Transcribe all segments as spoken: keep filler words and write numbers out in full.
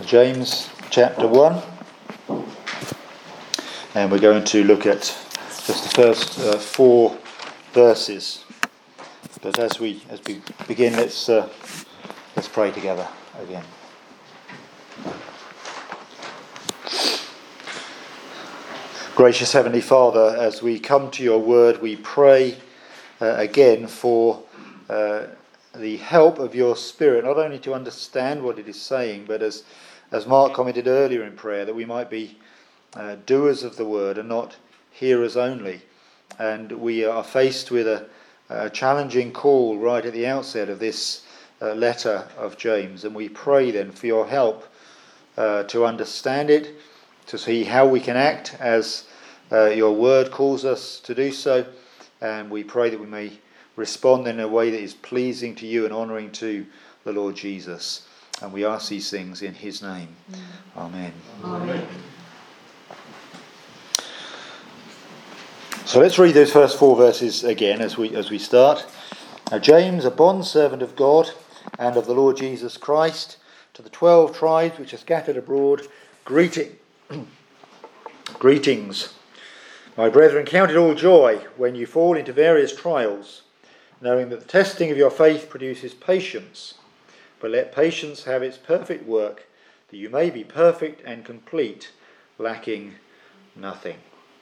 James chapter one, and we're going to look at just the first uh, four verses. But as we as we begin, let's uh, let's pray together again. Gracious Heavenly Father, as we come to your word, we pray uh, again for uh, the help of your Spirit, not only to understand what it is saying, but as as Mark commented earlier in prayer, that we might be uh, doers of the word and not hearers only. And we are faced with a, a challenging call right at the outset of this uh, letter of James, and we pray then for your help uh, to understand it, to see how we can act as uh, your word calls us to do so, and we pray that we may respond in a way that is pleasing to you and honouring to the Lord Jesus. And we ask these things in his name. Mm. Amen. Amen. So let's read those first four verses again as we as we start. Now James, a bondservant of God and of the Lord Jesus Christ, to the twelve tribes which are scattered abroad, greeting. Greetings. My brethren, count it all joy when you fall into various trials, knowing that the testing of your faith produces patience. But let patience have its perfect work, that you may be perfect and complete, lacking nothing.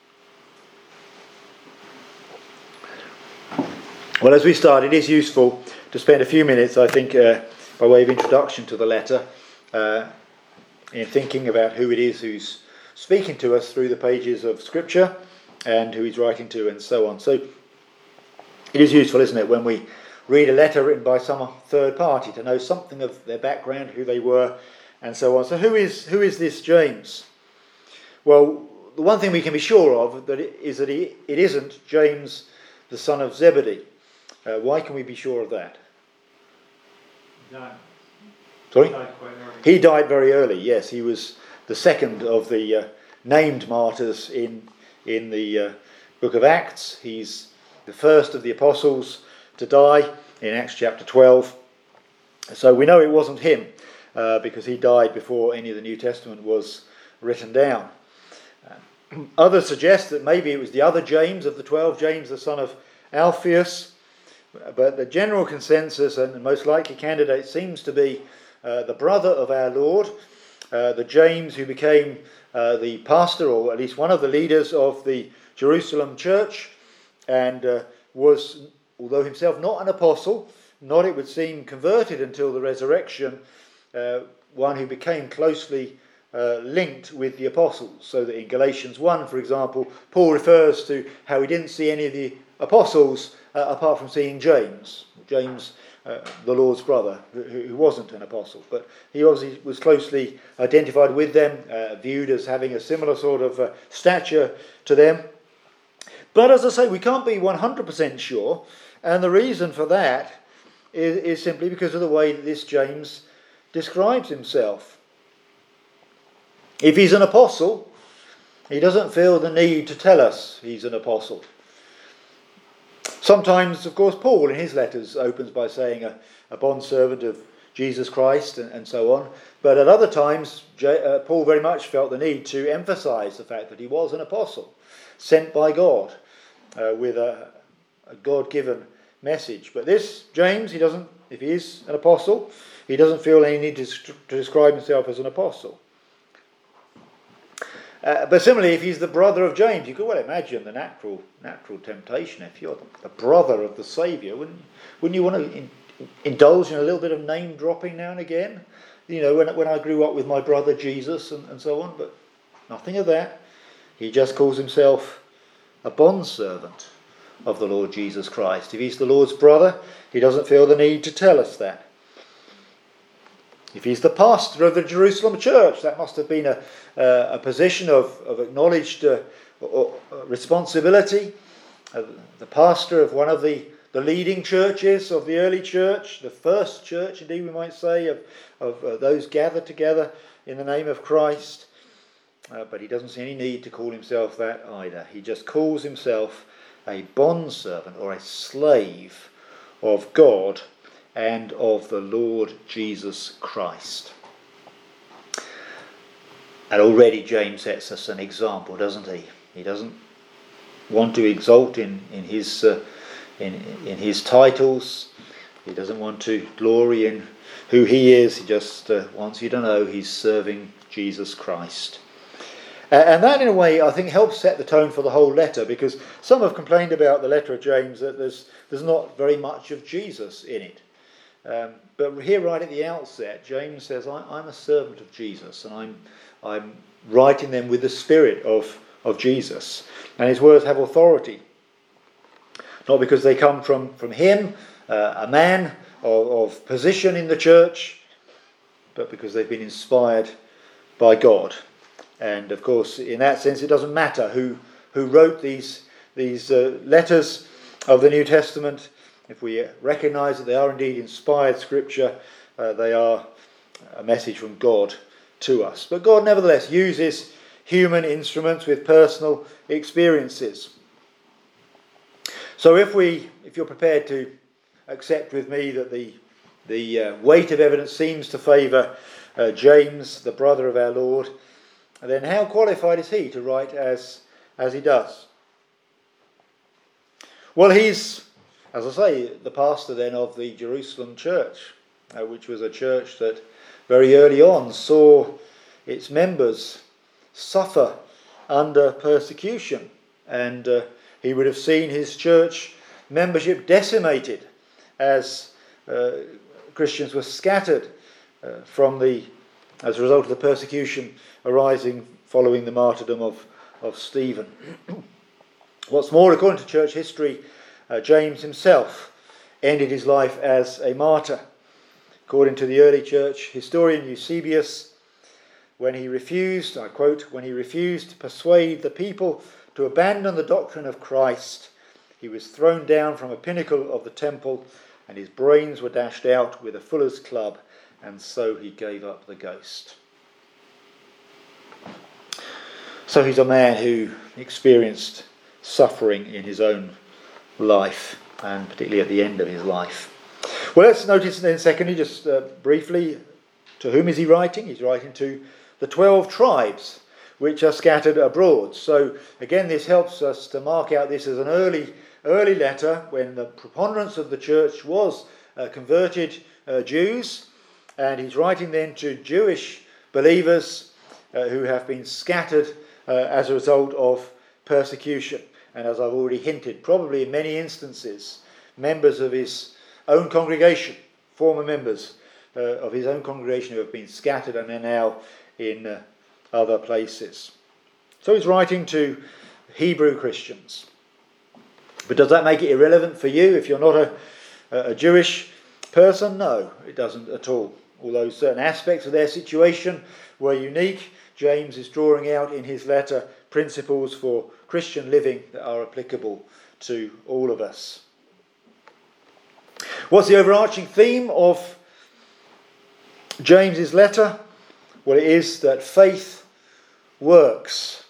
Well, as we start, it is useful to spend a few minutes, I think, uh, by way of introduction to the letter, uh, in thinking about who it is who's speaking to us through the pages of Scripture and who he's writing to and so on. So it is useful, isn't it, when we read a letter written by some third party to know something of their background, who they were, and so on. So who is who is this James? Well, the one thing we can be sure of that it, is that he, it isn't James, the son of Zebedee. Uh, why can we be sure of that? Died. Sorry? He died quite early. He died very early, yes. He was the second of the uh, named martyrs in, in the uh, book of Acts. He's the first of the apostles to die in Acts chapter twelve. So we know it wasn't him uh, because he died before any of the New Testament was written down. Uh, others suggest that maybe it was the other James of the twelve, James the son of Alphaeus, but the general consensus and the most likely candidate seems to be uh, the brother of our Lord, uh, the James who became uh, the pastor, or at least one of the leaders of the Jerusalem church, and uh, was, although himself not an apostle, not, it would seem, converted until the resurrection, uh, one who became closely uh, linked with the apostles. So that in Galatians one, for example, Paul refers to how he didn't see any of the apostles uh, apart from seeing James, James, uh, the Lord's brother, who, who wasn't an apostle. But he obviously was closely identified with them, uh, viewed as having a similar sort of uh, stature to them. But as I say, we can't be one hundred percent sure, and the reason for that is, is simply because of the way that this James describes himself. If he's an apostle, he doesn't feel the need to tell us he's an apostle. Sometimes, of course, Paul in his letters opens by saying a, a bondservant of Jesus Christ and, and so on, but at other times J, uh, Paul very much felt the need to emphasise the fact that he was an apostle, sent by God. Uh, with a, a God-given message. But this, James, he doesn't, if he is an apostle, he doesn't feel any need to, to describe himself as an apostle. Uh, but similarly, if he's the brother of James, you could well imagine the natural natural temptation. If you're the brother of the Saviour, wouldn't, wouldn't you want to in, indulge in a little bit of name-dropping now and again? You know, when, when I grew up with my brother Jesus and, and so on, but nothing of that. He just calls himself a bondservant of the Lord Jesus Christ. If he's the Lord's brother, he doesn't feel the need to tell us that. If he's the pastor of the Jerusalem church, that must have been a, uh, a position of, of acknowledged uh, or, or responsibility. Uh, the pastor of one of the, the leading churches of the early church, the first church, indeed we might say, of, of uh, those gathered together in the name of Christ. Uh, but he doesn't see any need to call himself that either. He just calls himself a bondservant or a slave of God and of the Lord Jesus Christ. And already James sets us an example, doesn't he? He doesn't want to exalt in, in his uh, in, in his titles. He doesn't want to glory in who he is. He just uh, wants you to know he's serving Jesus Christ. Uh, and that, in a way, I think helps set the tone for the whole letter, because some have complained about the letter of James that there's there's not very much of Jesus in it. Um, but here, right at the outset, James says, I, I'm a servant of Jesus, and I'm I'm writing them with the spirit of, of Jesus. And his words have authority. Not because they come from, from him, uh, a man of, of position in the church, but because they've been inspired by God. And of course, in that sense, it doesn't matter who who wrote these, these uh, letters of the New Testament. If we recognise that they are indeed inspired scripture, uh, they are a message from God to us. But God nevertheless uses human instruments with personal experiences. So if we, if you're prepared to accept with me that the the uh, weight of evidence seems to favour uh, James, the brother of our Lord, then how qualified is he to write as as he does? Well, he's, as I say, the pastor then of the Jerusalem church, uh, which was a church that very early on saw its members suffer under persecution, and uh, he would have seen his church membership decimated as uh, Christians were scattered uh, from the as a result of the persecution arising following the martyrdom of, of Stephen. What's more, according to church history, uh, James himself ended his life as a martyr. According to the early church historian Eusebius, when he refused, I quote, when he refused to persuade the people to abandon the doctrine of Christ, he was thrown down from a pinnacle of the temple, and his brains were dashed out with a fuller's club, and so he gave up the ghost. So he's a man who experienced suffering in his own life, and particularly at the end of his life. Well, let's notice then, secondly, just uh, briefly, to whom is he writing? He's writing to the twelve tribes which are scattered abroad. So again, this helps us to mark out this as an early, early letter when the preponderance of the church was uh, converted uh, Jews, and he's writing then to Jewish believers uh, who have been scattered uh, as a result of persecution. And as I've already hinted, probably in many instances, members of his own congregation, former members uh, of his own congregation who have been scattered and are now in uh, other places. So he's writing to Hebrew Christians. But does that make it irrelevant for you if you're not a, a Jewish person? No, it doesn't at all. Although certain aspects of their situation were unique, James is drawing out in his letter principles for Christian living that are applicable to all of us. What's the overarching theme of James's letter? Well, it is that faith works.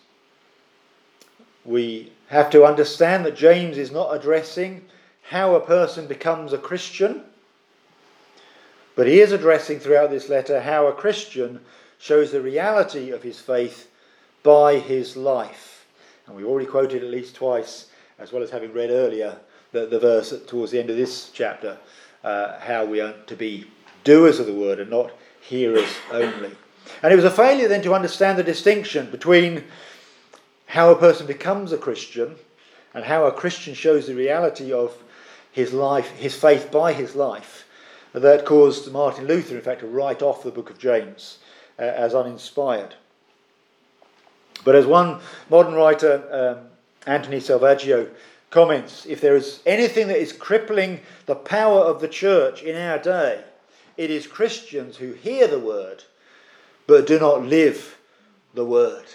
We have to understand that James is not addressing how a person becomes a Christian, but he is addressing throughout this letter how a Christian shows the reality of his faith by his life. And we've already quoted at least twice, as well as having read earlier, the, the verse towards the end of this chapter, uh, how we are to be doers of the word and not hearers only. And it was a failure then to understand the distinction between how a person becomes a Christian and how a Christian shows the reality of his life, his faith by his life, that caused Martin Luther, in fact, to write off the book of James uh, as uninspired. But as one modern writer, um, Anthony Salvaggio, comments, if there is anything that is crippling the power of the church in our day, it is Christians who hear the word but do not live the word.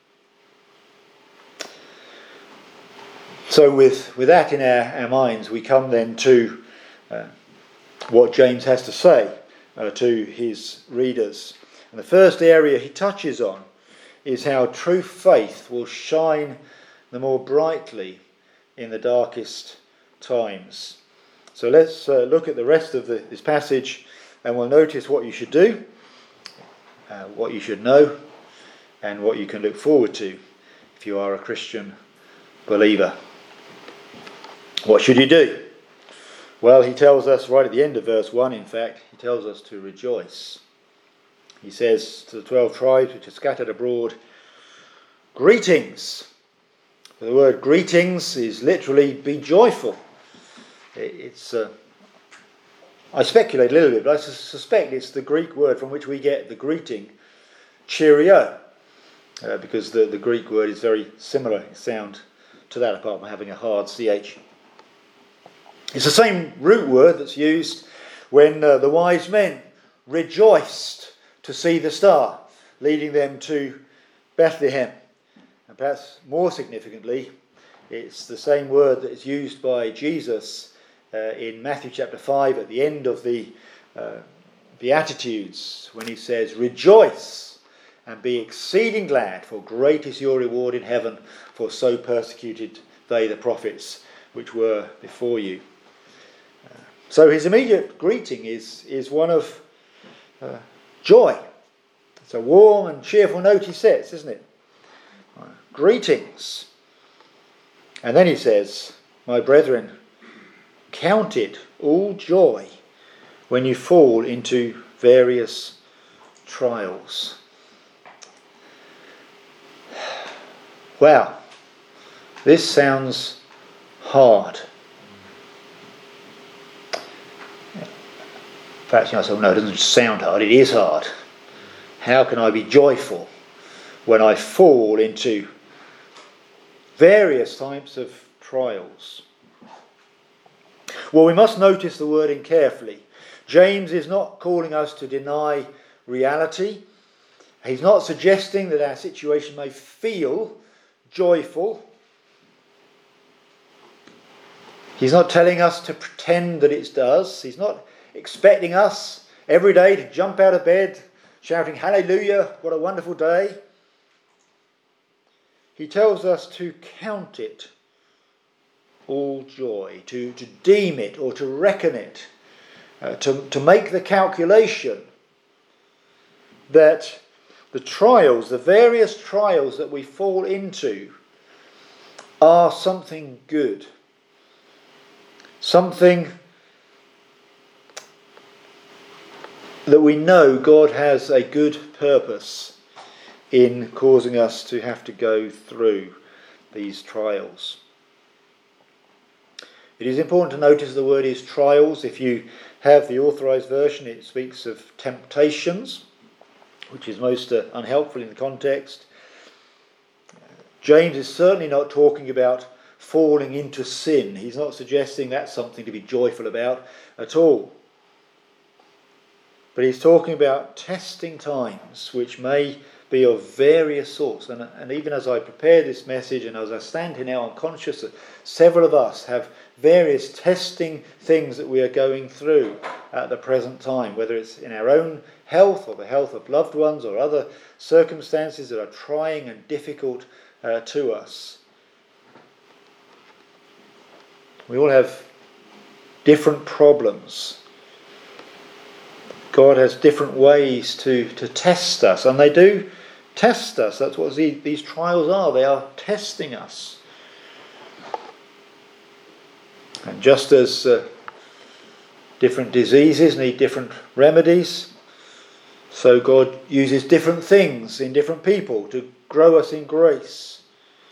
So with, with that in our, our minds, we come then to uh, what James has to say uh, to his readers. And the first area he touches on is how true faith will shine the more brightly in the darkest times. So let's uh, look at the rest of the, this passage, and we'll notice what you should do, uh, what you should know, and what you can look forward to if you are a Christian believer. What should you do? Well, he tells us right at the end of verse one, in fact, he tells us to rejoice. He says to the twelve tribes which are scattered abroad, greetings. The word greetings is literally be joyful. It's, uh, I speculate a little bit, but I suspect it's the Greek word from which we get the greeting, cheerio, uh, because the, the Greek word is very similar in sound to that, apart from having a hard C H. It's the same root word that's used when uh, the wise men rejoiced to see the star, leading them to Bethlehem. And perhaps more significantly, it's the same word that is used by Jesus uh, in Matthew chapter five at the end of the uh, Beatitudes, when he says, rejoice and be exceeding glad, for great is your reward in heaven, for so persecuted they the prophets which were before you. So his immediate greeting is, is one of uh, joy. It's a warm and cheerful note he says, isn't it? Uh, greetings. And then he says, my brethren, count it all joy when you fall into various trials. Wow, this sounds hard. Perhaps you might say, no, it doesn't sound hard, it is hard. How can I be joyful when I fall into various types of trials? Well, we must notice the wording carefully. James is not calling us to deny reality. He's not suggesting that our situation may feel joyful. He's not telling us to pretend that it does. He's not expecting us every day to jump out of bed shouting, hallelujah, what a wonderful day. He tells us to count it all joy, to, to deem it or to reckon it, uh, to, to make the calculation that the trials, the various trials that we fall into are something good, something that we know God has a good purpose in causing us to have to go through these trials. It is important to notice the word is trials. If you have the authorised version, it speaks of temptations, which is most uh, unhelpful in the context. James is certainly not talking about falling into sin. He's not suggesting that's something to be joyful about at all. But he's talking about testing times, which may be of various sorts. And, and even as I prepare this message, and as I stand here now, I'm conscious that several of us have various testing things that we are going through at the present time, whether it's in our own health or the health of loved ones or other circumstances that are trying and difficult uh, to us. We all have different problems. God has different ways to, to test us, and they do test us. That's what these, these trials are. They are testing us. And just as uh, different diseases need different remedies, so God uses different things in different people to grow us in grace.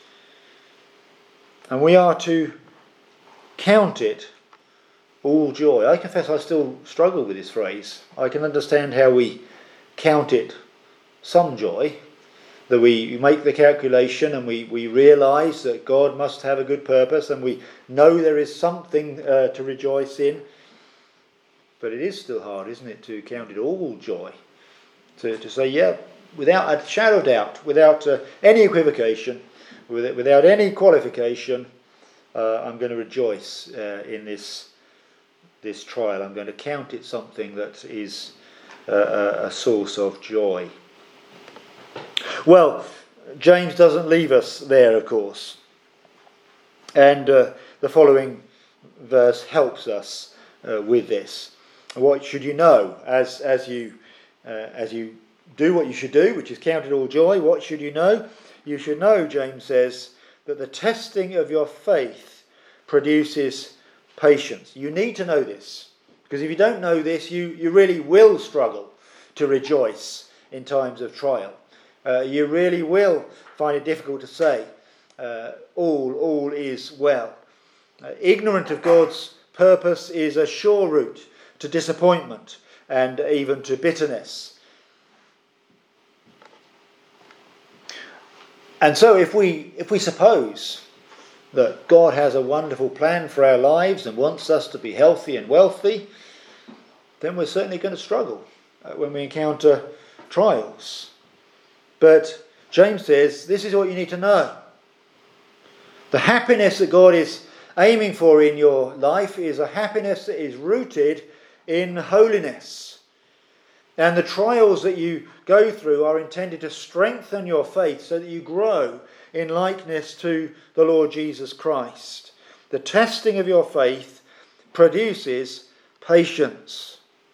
And we are to count it all joy. I confess I still struggle with this phrase. I can understand how we count it some joy, that we make the calculation and we, we realise that God must have a good purpose and we know there is something uh, to rejoice in. But it is still hard, isn't it, to count it all joy. To, to say, yeah, without a shadow of doubt, without uh, any equivocation, with, without any qualification, uh, I'm going to rejoice uh, in this this trial. I'm going to count it something that is uh, a source of joy. Well, James doesn't leave us there, of course. And uh, the following verse helps us uh, with this. What should you know as as you uh, as you do what you should do, which is count it all joy. What should you know? You should know, James says, that the testing of your faith produces patience. You need to know this, because if you don't know this, you, you really will struggle to rejoice in times of trial. Uh, you really will find it difficult to say, uh, all, all is well. Uh, ignorant of God's purpose is a sure route to disappointment and even to bitterness. And so if we if we suppose that God has a wonderful plan for our lives and wants us to be healthy and wealthy, then we're certainly going to struggle uh, when we encounter trials. But James says this is what you need to know. The happiness that God is aiming for in your life is a happiness that is rooted in holiness. And the trials that you go through are intended to strengthen your faith so that you grow in likeness to the Lord Jesus Christ. The testing of your faith produces patience.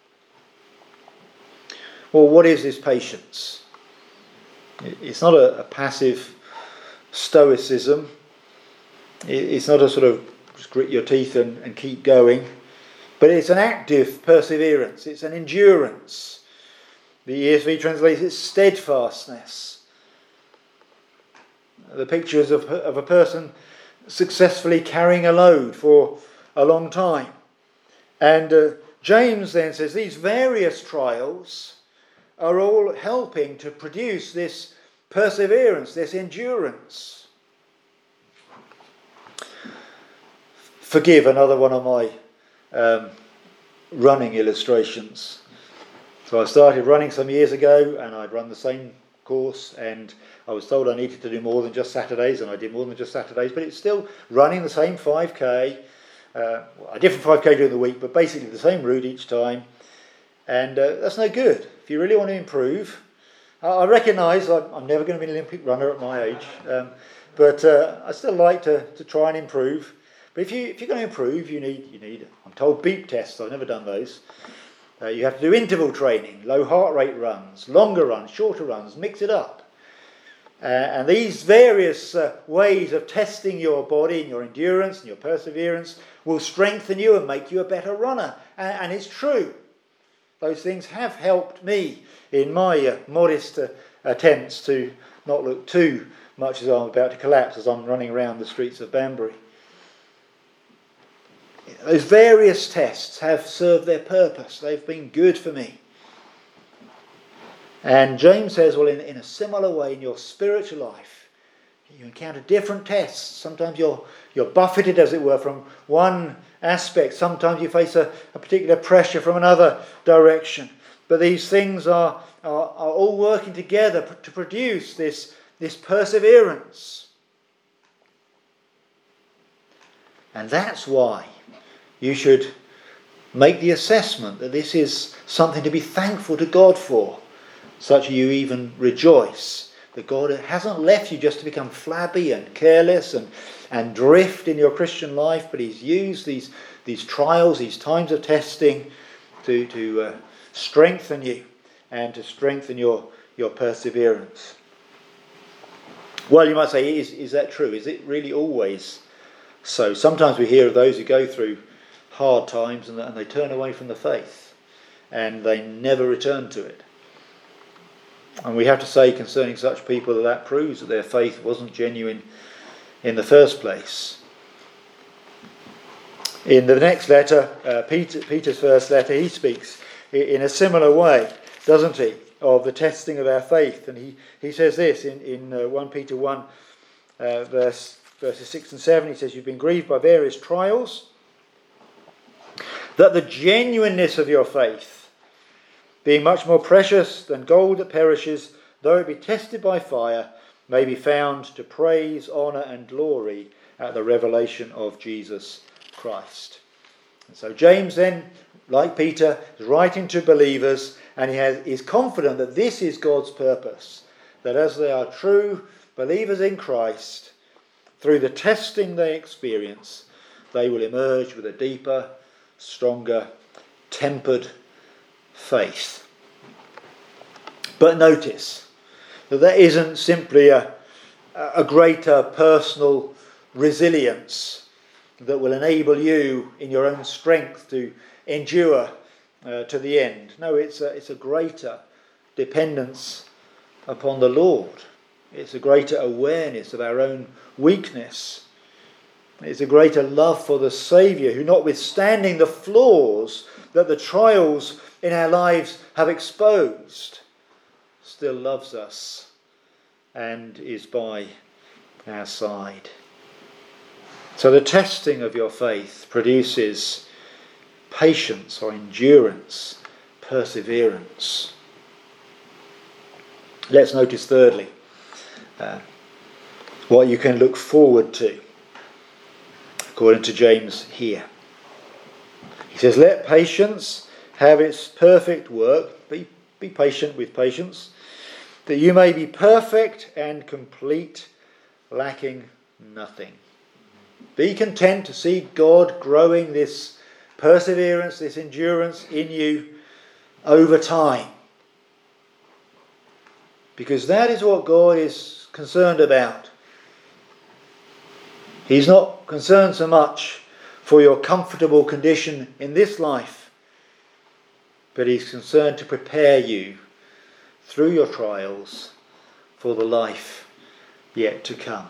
Well, what is this patience? It's not a, a passive stoicism. It's not a sort of just grit your teeth and, and keep going. But it's an active perseverance. It's an endurance. The E S V translates it steadfastness. The picture is of, of a person successfully carrying a load for a long time. And uh, James then says these various trials are all helping to produce this perseverance, this endurance. Forgive another one of my um, running illustrations. So I started running some years ago, and I'd run the same course, and I was told I needed to do more than just Saturdays, and I did more than just Saturdays, but it's still running the same five K, uh, a different five K during the week, but basically the same route each time, and uh, that's no good. If you really want to improve, I, I recognise I'm, I'm never going to be an Olympic runner at my age, um, but uh, I still like to, to try and improve. But if, you, if you're going to improve, you need, you need, I'm told, beep tests. I've never done those. Uh, you have to do interval training, low heart rate runs, longer runs, shorter runs, mix it up. Uh, and these various uh, ways of testing your body and your endurance and your perseverance will strengthen you and make you a better runner. And, and it's true. Those things have helped me in my uh, modest uh, attempts to not look too much as I'm about to collapse as I'm running around the streets of Banbury. Those various tests have served their purpose. They've been good for me. And James says, well, in, in a similar way, in your spiritual life, you encounter different tests. Sometimes you're, you're buffeted, as it were, from one aspect. Sometimes you face a, a particular pressure from another direction. But these things are, are, are all working together to produce this, this perseverance. And that's why you should make the assessment that this is something to be thankful to God for, such that you even rejoice that God hasn't left you just to become flabby and careless and, and drift in your Christian life, but He's used these, these trials, these times of testing to, to uh, strengthen you and to strengthen your, your perseverance. Well, you might say, is, is that true? Is it really always so? Sometimes we hear of those who go through hard times and, and they turn away from the faith and they never return to it. And we have to say concerning such people that that proves that their faith wasn't genuine in the first place. In the next letter, uh, Peter, Peter's first letter, he speaks in a similar way, doesn't he, of the testing of our faith. And he, he says this in, in uh, First Peter one, uh, verse, verses six and seven. He says, you've been grieved by various trials, that the genuineness of your faith, being much more precious than gold that perishes, though it be tested by fire, may be found to praise, honour and glory at the revelation of Jesus Christ. And so James then, like Peter, is writing to believers, and he has, is confident that this is God's purpose, that as they are true believers in Christ, through the testing they experience, they will emerge with a deeper, stronger, tempered faith. But notice that that isn't simply a, a greater personal resilience that will enable you in your own strength to endure uh, to the end. No, it's a, it's a greater dependence upon the Lord. It's a greater awareness of our own weakness. It's a greater love for the Saviour, who, notwithstanding the flaws that the trials in our lives have exposed, still loves us and is by our side. So the testing of your faith produces patience or endurance, perseverance. Let's notice thirdly uh, what you can look forward to, according to James here. He says, let patience have its perfect work. Be, be patient with patience, that you may be perfect and complete, lacking nothing. Be content to see God growing this perseverance, this endurance in you over time. Because that is what God is concerned about. He's not concerned so much for your comfortable condition in this life, but He's concerned to prepare you through your trials for the life yet to come.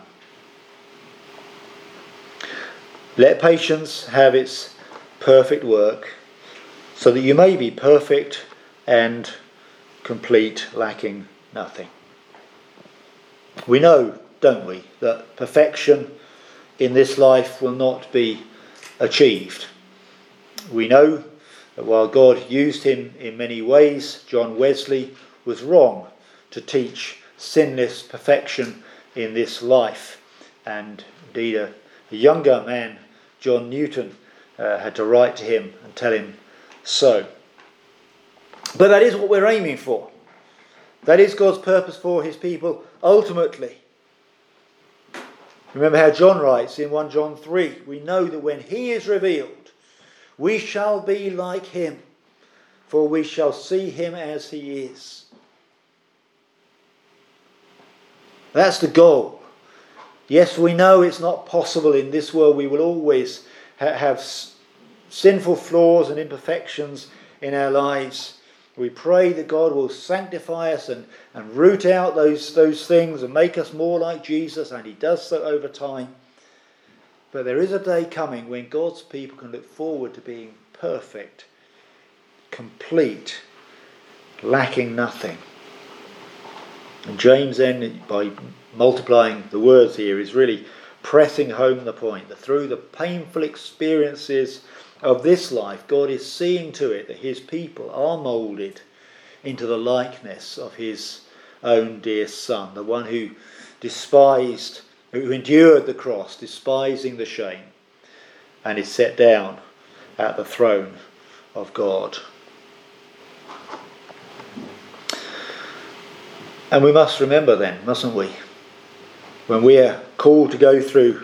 Let patience have its perfect work, so that you may be perfect and complete, lacking nothing. We know, don't we, that perfection in this life will not be achieved. We know that while God used him in many ways, John Wesley was wrong to teach sinless perfection in this life. And indeed a, a younger man, John Newton, uh, had to write to him and tell him so. But that is what we're aiming for. That is God's purpose for his people ultimately. Remember how John writes in First John three, we know that when he is revealed, we shall be like him, for we shall see him as he is. That's the goal. Yes, we know it's not possible in this world. We will always ha- have s- sinful flaws and imperfections in our lives. We pray that God will sanctify us and, and root out those, those things and make us more like Jesus, and he does so over time. But there is a day coming when God's people can look forward to being perfect, complete, lacking nothing. And James then, by multiplying the words here, is really pressing home the point that through the painful experiences of this life, God is seeing to it that his people are moulded into the likeness of his own dear Son, the one who despised, who endured the cross, despising the shame, and is set down at the throne of God. And we must remember then, mustn't we, when we are called to go through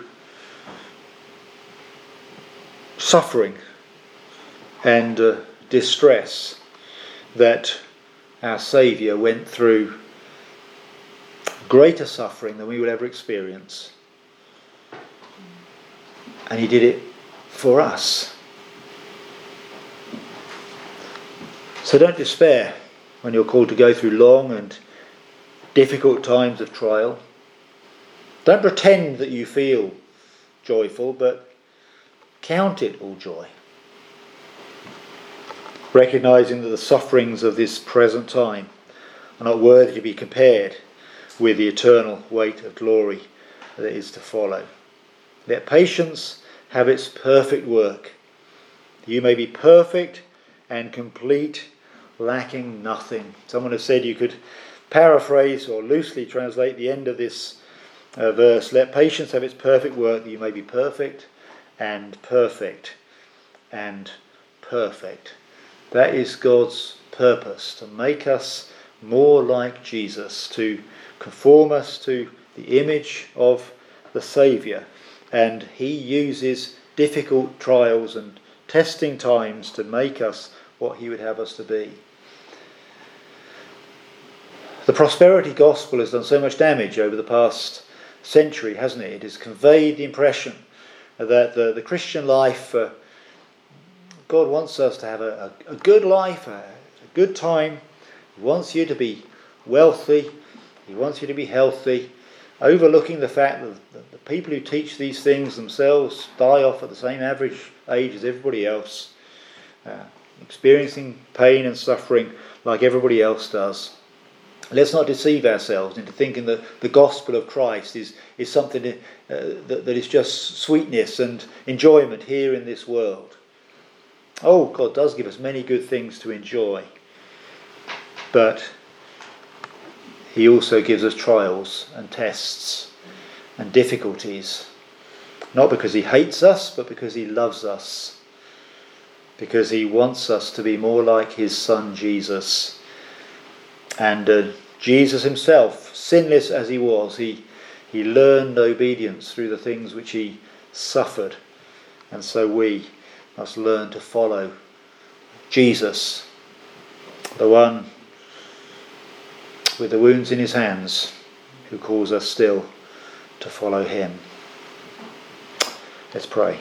suffering and uh, distress, that our Saviour went through greater suffering than we will ever experience. And he did it for us. So don't despair when you're called to go through long and difficult times of trial. Don't pretend that you feel joyful, but count it all joy. Recognising that the sufferings of this present time are not worthy to be compared with the eternal weight of glory that is to follow. Let patience have its perfect work. You may be perfect and complete, lacking nothing. Someone has said you could paraphrase or loosely translate the end of this uh, verse. Let patience have its perfect work, that you may be perfect and perfect and perfect. That is God's purpose, to make us more like Jesus, to conform us to the image of the Saviour. And he uses difficult trials and testing times to make us what he would have us to be. prosperity gospel has done so much damage over the past century, hasn't it? It has conveyed the impression that the, the Christian life, uh, God wants us to have a, a, a good life, a, a good time. He wants you to be wealthy. He wants you to be healthy, overlooking the fact that the people who teach these things themselves die off at the same average age as everybody else, uh, experiencing pain and suffering like everybody else does. Let's not deceive ourselves into thinking that the gospel of Christ is, is something uh, that, that is just sweetness and enjoyment here in this world. Oh, God does give us many good things to enjoy, but He also gives us trials and tests and difficulties, not because He hates us, but because He loves us, because He wants us to be more like His Son Jesus. And uh, Jesus Himself, sinless as He was, he, he learned obedience through the things which He suffered. And so we must learn to follow Jesus, the one with the wounds in His hands, who calls us still to follow Him. Let's pray.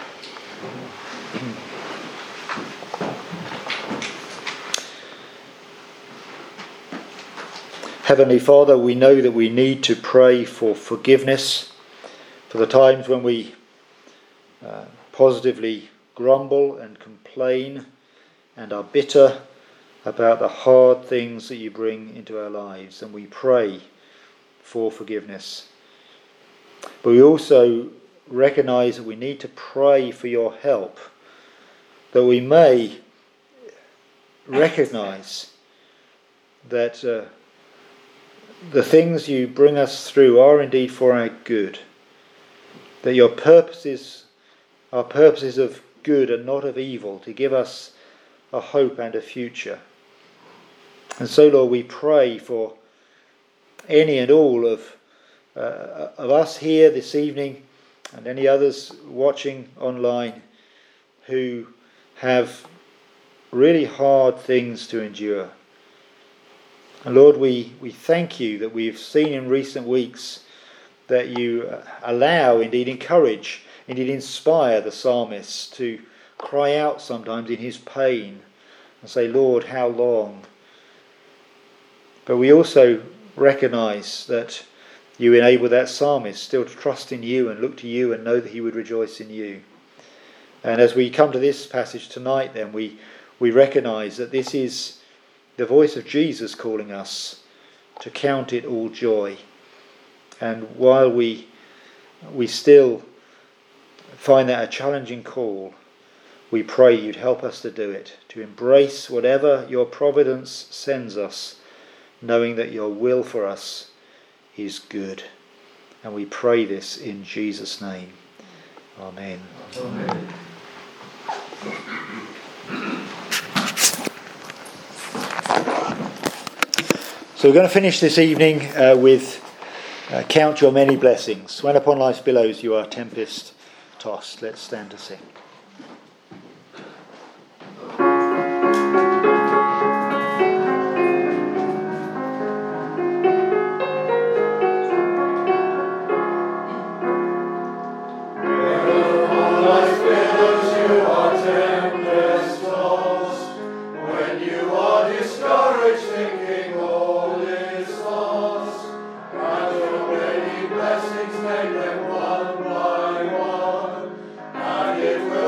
Heavenly Father, we know that we need to pray for forgiveness for the times when we uh, positively grumble and complain and are bitter about the hard things that You bring into our lives, and we pray for forgiveness. But we also recognise that we need to pray for Your help, that we may recognise that uh, the things You bring us through are indeed for our good, that Your purposes are purposes of good and not of evil, to give us a hope and a future. And so, Lord, we pray for any and all of uh, of us here this evening, and any others watching online, who have really hard things to endure. And Lord, we, we thank You that we've seen in recent weeks that You allow, indeed encourage, indeed inspire the psalmist to cry out sometimes in his pain and say, Lord, how long? But we also recognise that You enable that psalmist still to trust in You and look to You and know that he would rejoice in You. And as we come to this passage tonight, then we, we recognise that this is the voice of Jesus calling us to count it all joy. And while we we still find that a challenging call, we pray You'd help us to do it, to embrace whatever Your providence sends us, knowing that Your will for us is good. And we pray this in Jesus' name. Amen. Amen. So we're going to finish this evening uh, with uh, Count Your Many Blessings. When upon life's billows you are tempest tossed. Let's stand to sing. Blessings make them one by one, and if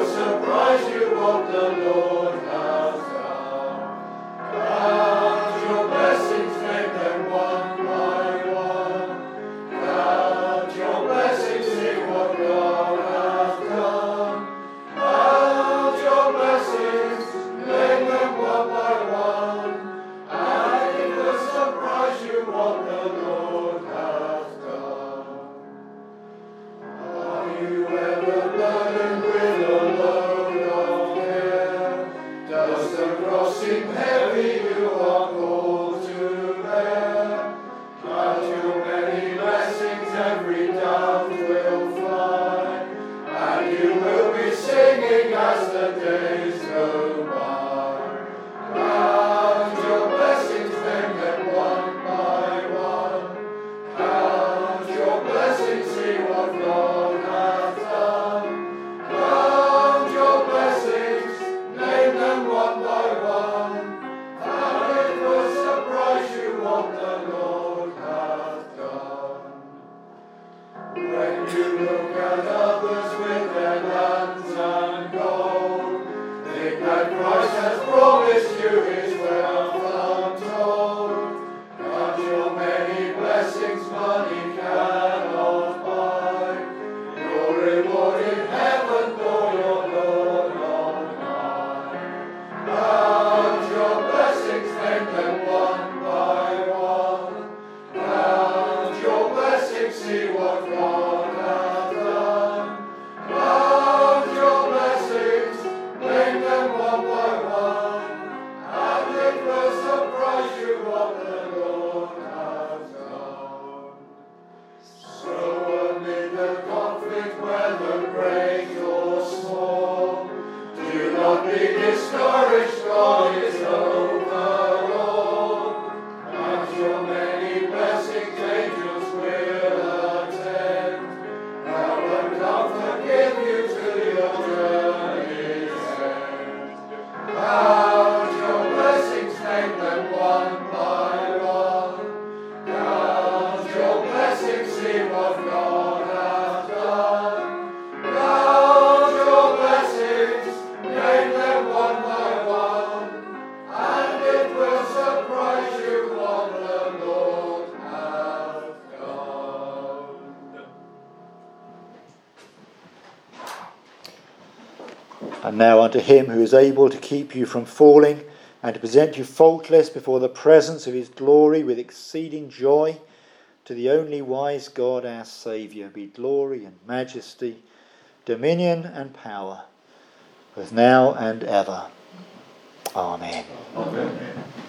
And now unto him who is able to keep you from falling and to present you faultless before the presence of his glory with exceeding joy, to the only wise God our Saviour, be glory and majesty, dominion and power, both now and ever. Amen. Amen.